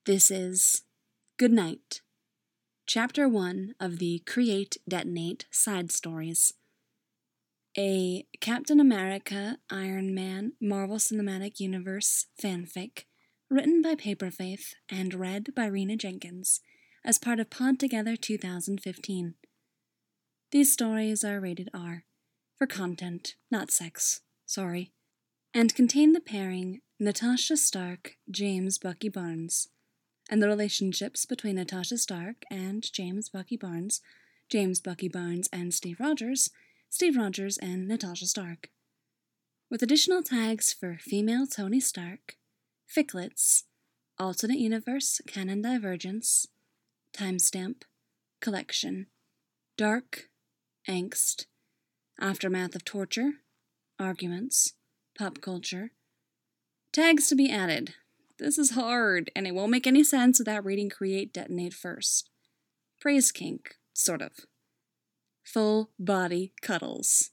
This is Good Night, Chapter 1 of the Create, Detonate side stories. A Captain America, Iron Man, Marvel Cinematic Universe fanfic, written by Paperfaith and read by Rena Jenkins, as part of Pod Together 2015. These stories are rated R, for content, not sex, sorry, and contain the pairing Natasha Stark, James Bucky Barnes, and the relationships between Natasha Stark and James Bucky Barnes and Steve Rogers and Natasha Stark, with additional tags for female Tony Stark, ficlets, alternate universe canon divergence, timestamp, collection, dark, angst, aftermath of torture, arguments, pop culture, tags to be added. This is hard, and it won't make any sense without reading Create, Detonate first. Praise kink, sort of. Full body cuddles.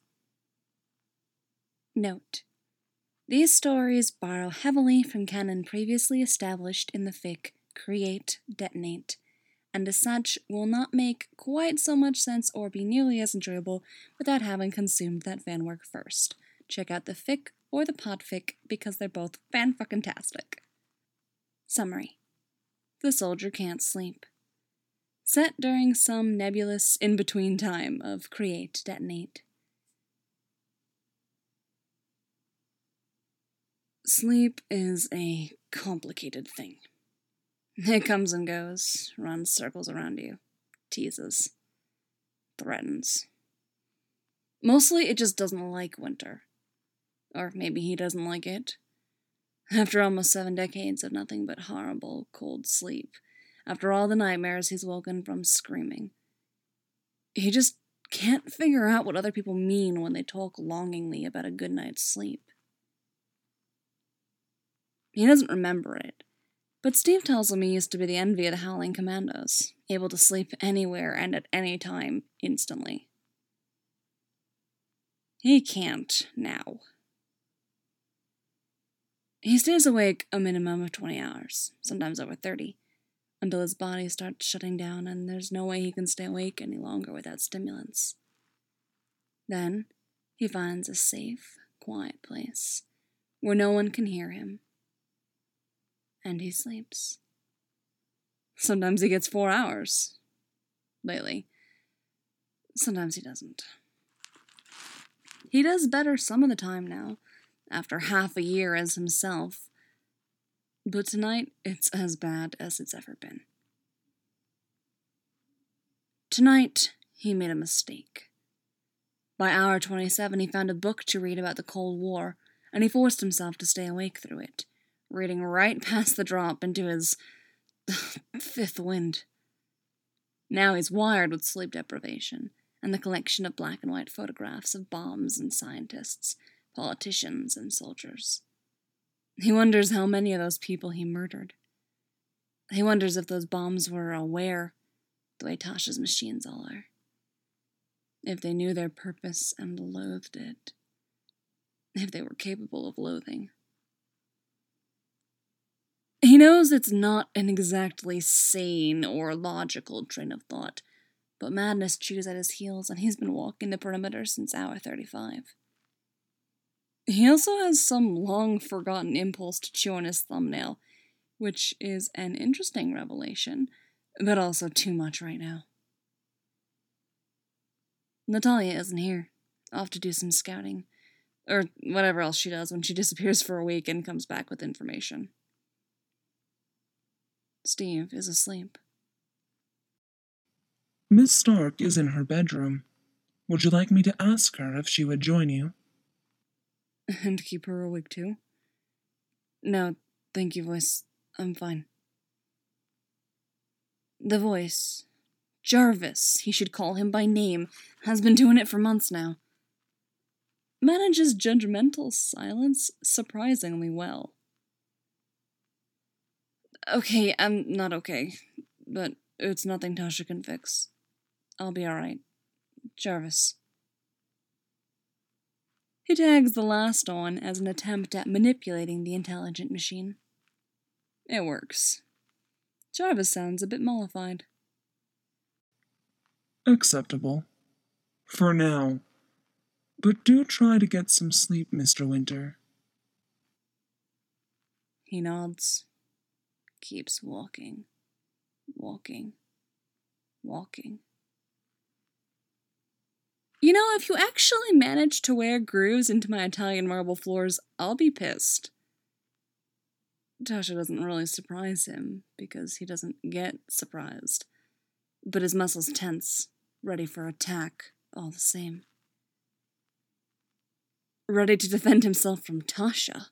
Note: these stories borrow heavily from canon previously established in the fic Create, Detonate, and as such will not make quite so much sense or be nearly as enjoyable without having consumed that fanwork first. Check out the fic or the podfic because they're both fan-fucking-tastic. Summary: The Soldier Can't Sleep. Set during some nebulous in-between time of Create, Detonate. Sleep is a complicated thing. It comes and goes, runs circles around you, teases, threatens. Mostly it just doesn't like winter. Or maybe he doesn't like it. After almost 7 decades of nothing but horrible, cold sleep, after all the nightmares he's woken from screaming, he just can't figure out what other people mean when they talk longingly about a good night's sleep. He doesn't remember it, but Steve tells him he used to be the envy of the Howling Commandos, able to sleep anywhere and at any time, instantly. He can't now. He stays awake a minimum of 20 hours, sometimes over 30, until his body starts shutting down and there's no way he can stay awake any longer without stimulants. Then, he finds a safe, quiet place where no one can hear him, and he sleeps. Sometimes he gets 4 hours. Lately. Sometimes he doesn't. He does better some of the time now, after half a year as himself. But tonight, it's as bad as it's ever been. Tonight, he made a mistake. By hour 27, he found a book to read about the Cold War, and he forced himself to stay awake through it, reading right past the drop into his fifth wind. Now he's wired with sleep deprivation, and the collection of black and white photographs of bombs and scientists, politicians and soldiers. He wonders how many of those people he murdered. He wonders if those bombs were aware, the way Tasha's machines all are. If they knew their purpose and loathed it. If they were capable of loathing. He knows it's not an exactly sane or logical train of thought, but madness chews at his heels, and he's been walking the perimeter since hour 35. He also has some long-forgotten impulse to chew on his thumbnail, which is an interesting revelation, but also too much right now. Natalia isn't here, off to do some scouting, or whatever else she does when she disappears for a week and comes back with information. Steve is asleep. Miss Stark is in her bedroom. Would you like me to ask her if she would join you? And keep her awake too? No, thank you, voice. I'm fine. The voice, Jarvis, he should call him by name, has been doing it for months now. Manages judgmental silence surprisingly well. Okay, I'm not okay, but it's nothing Tasha can fix. I'll be alright. Jarvis. He tags the last on as an attempt at manipulating the intelligent machine. It works. Jarvis sounds a bit mollified. Acceptable. For now. But do try to get some sleep, Mr. Winter. He nods, keeps walking, walking. You know, if you actually manage to wear grooves into my Italian marble floors, I'll be pissed. Tasha doesn't really surprise him, because he doesn't get surprised. But his muscles tense, ready for attack, all the same. Ready to defend himself from Tasha.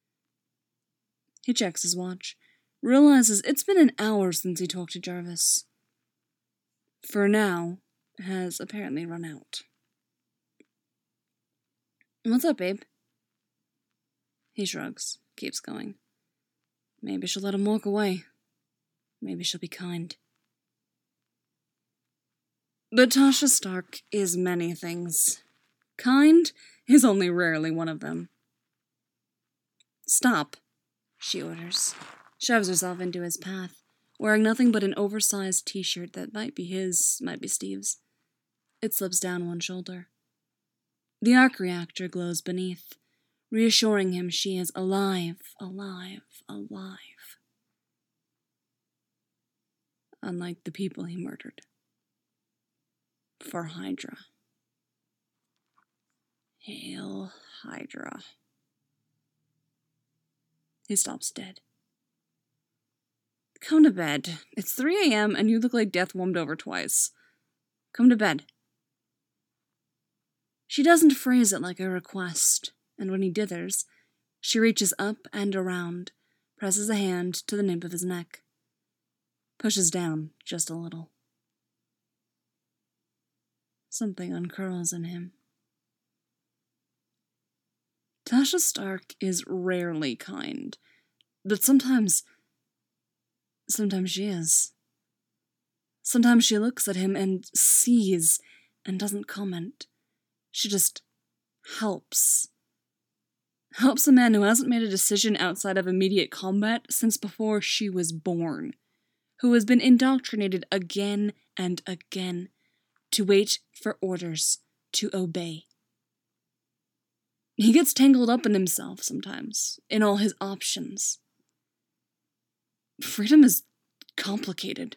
He checks his watch, realizes it's been an hour since he talked to Jarvis. For now, has apparently run out. What's up, babe? He shrugs, keeps going. Maybe she'll let him walk away. Maybe she'll be kind. But Tasha Stark is many things. Kind is only rarely one of them. Stop, she orders, shoves herself into his path, wearing nothing but an oversized t-shirt that might be his, might be Steve's. It slips down one shoulder. The arc reactor glows beneath, reassuring him she is alive. Unlike the people he murdered. For Hydra. Hail Hydra. He stops dead. Come to bed. It's 3 a.m. and you look like death warmed over twice. Come to bed. She doesn't phrase it like a request, and when he dithers, she reaches up and around, presses a hand to the nape of his neck, pushes down just a little. Something uncurls in him. Tasha Stark is rarely kind, but sometimes she is. Sometimes she looks at him and sees and doesn't comment. She just helps. Helps a man who hasn't made a decision outside of immediate combat since before she was born, who has been indoctrinated again and again to wait for orders, to obey. He gets tangled up in himself sometimes, in all his options. Freedom is complicated.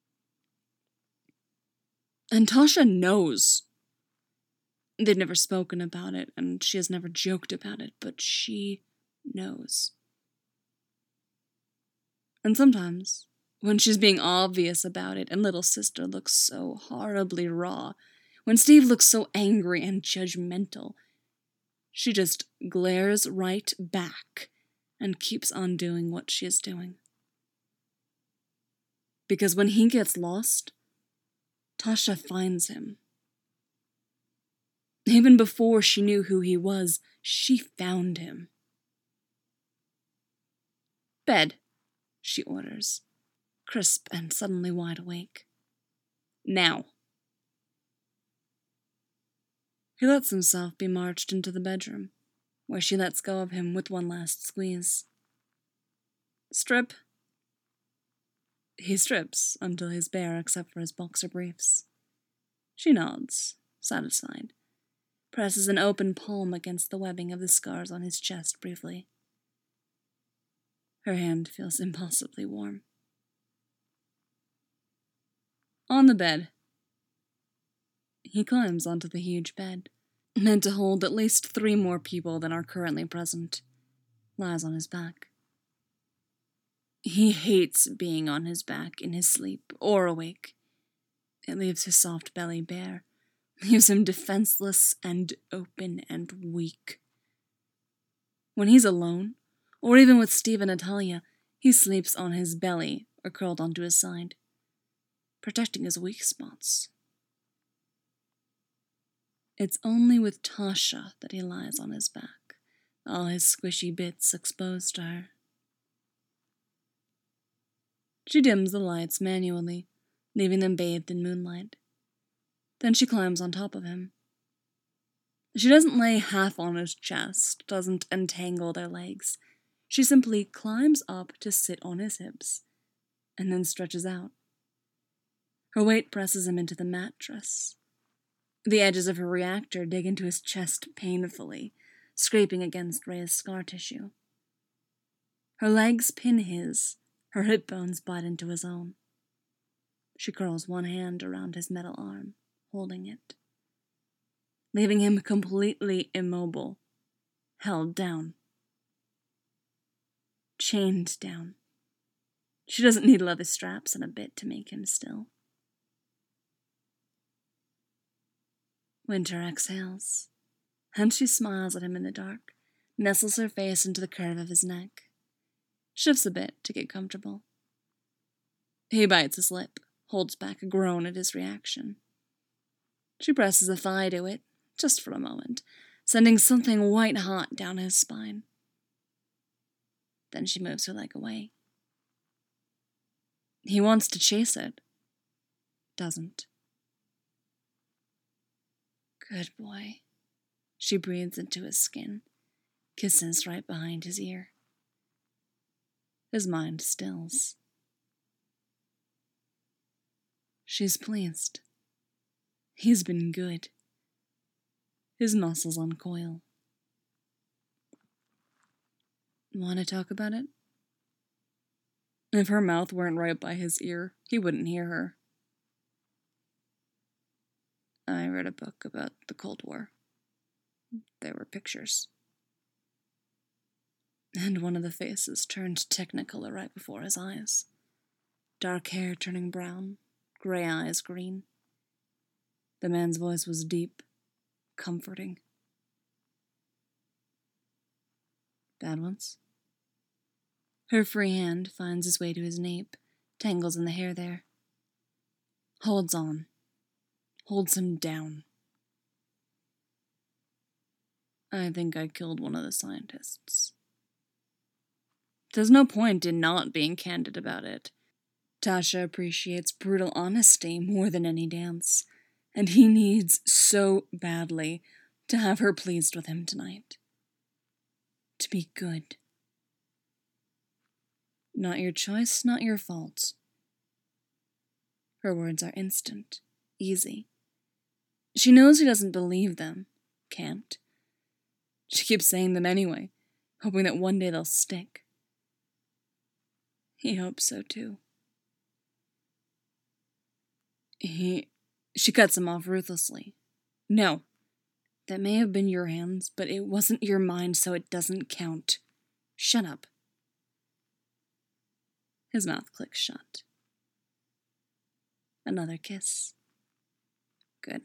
And Tasha knows. They've never spoken about it, and she has never joked about it, but she knows. And sometimes, when she's being obvious about it, and little sister looks so horribly raw, when Steve looks so angry and judgmental, she just glares right back and keeps on doing what she is doing. Because when he gets lost, Tasha finds him. Even before she knew who he was, she found him. Bed, she orders, crisp and suddenly wide awake. Now. He lets himself be marched into the bedroom, where she lets go of him with one last squeeze. Strip. He strips until he's bare except for his boxer briefs. She nods, satisfied, presses an open palm against the webbing of the scars on his chest briefly. Her hand feels impossibly warm. On the bed. He climbs onto the huge bed, meant to hold at least 3 more people than are currently present, lies on his back. He hates being on his back in his sleep or awake. It leaves his soft belly bare, leaves him defenseless and open and weak. When he's alone, or even with Steve and Natalia, he sleeps on his belly or curled onto his side, protecting his weak spots. It's only with Tasha that he lies on his back, all his squishy bits exposed to her. She dims the lights manually, leaving them bathed in moonlight. Then she climbs on top of him. She doesn't lay half on his chest, doesn't entangle their legs. She simply climbs up to sit on his hips, and then stretches out. Her weight presses him into the mattress. The edges of her reactor dig into his chest painfully, scraping against Ray's scar tissue. Her legs pin his, her hip bones butt into his own. She curls one hand around his metal arm, holding it, leaving him completely immobile, held down. Chained down. She doesn't need leather straps and a bit to make him still. Winter exhales, and she smiles at him in the dark, nestles her face into the curve of his neck, shifts a bit to get comfortable. He bites his lip, holds back a groan at his reaction. She presses a thigh to it, just for a moment, sending something white hot down his spine. Then she moves her leg away. He wants to chase it. Doesn't. Good boy. She breathes into his skin, kisses right behind his ear. His mind stills. She's pleased. He's been good. His muscles uncoil. Want to talk about it? If her mouth weren't right by his ear, he wouldn't hear her. I read a book about the Cold War. There were pictures. And one of the faces turned technicolor right before his eyes. Dark hair turning brown, gray eyes green. The man's voice was deep, comforting. Bad ones? Her free hand finds its way to his nape, tangles in the hair there. Holds on. Holds him down. I think I killed one of the scientists. There's no point in not being candid about it. Tasha appreciates brutal honesty more than any dance, and he needs so badly to have her pleased with him tonight. To be good. Not your choice, not your fault. Her words are instant, easy. She knows he doesn't believe them, can't. She keeps saying them anyway, hoping that one day they'll stick. He hopes so too. She cuts him off ruthlessly. No, that may have been your hands, but it wasn't your mind, so it doesn't count. Shut up. His mouth clicks shut. Another kiss. Good.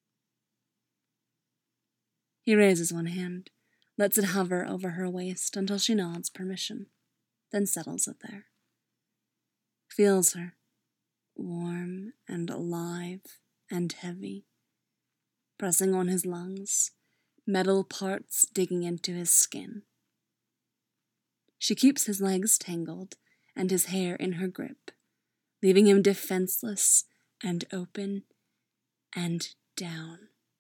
He raises one hand, lets it hover over her waist until she nods permission, then settles it there. Feels her, warm and alive and heavy, pressing on his lungs, metal parts digging into his skin. She keeps his legs tangled and his hair in her grip, leaving him defenseless and open and down.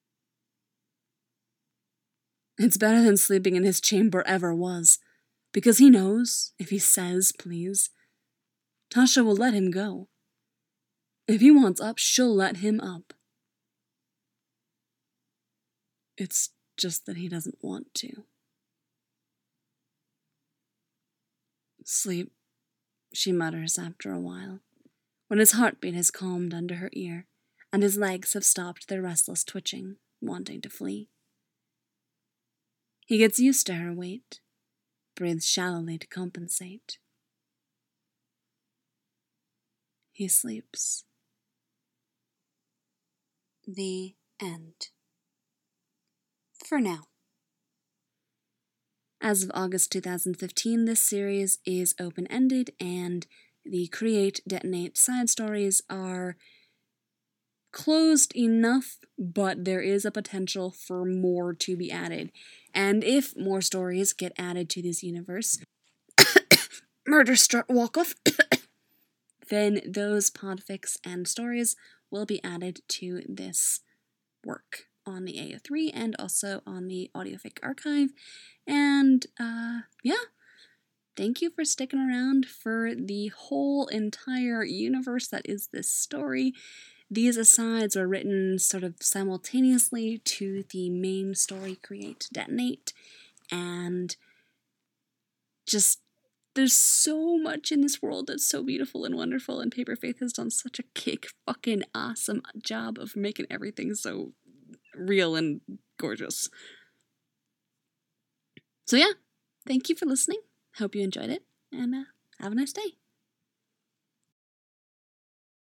It's better than sleeping in his chamber ever was, because he knows, if he says please, Tasha will let him go. If he wants up, she'll let him up. It's just that he doesn't want to. Sleep, she mutters after a while, when his heartbeat has calmed under her ear, and his legs have stopped their restless twitching, wanting to flee. He gets used to her weight, breathes shallowly to compensate. He sleeps. The end. For now. As of August 2015, this series is open-ended, and the Create, Detonate side stories are closed enough, but there is a potential for more to be added. And if more stories get added to this universe, murder strut walk-off, then those podfics and stories will be added to this work on the AO3 and also on the Audiofic archive. And, yeah, thank you for sticking around for the whole entire universe that is this story. These asides were written sort of simultaneously to the main story, Create, Detonate, and just there's so much in this world that's so beautiful and wonderful, and Paper Faith has done such a fucking awesome job of making everything so real and gorgeous. So yeah, thank you for listening. Hope you enjoyed it, and have a nice day.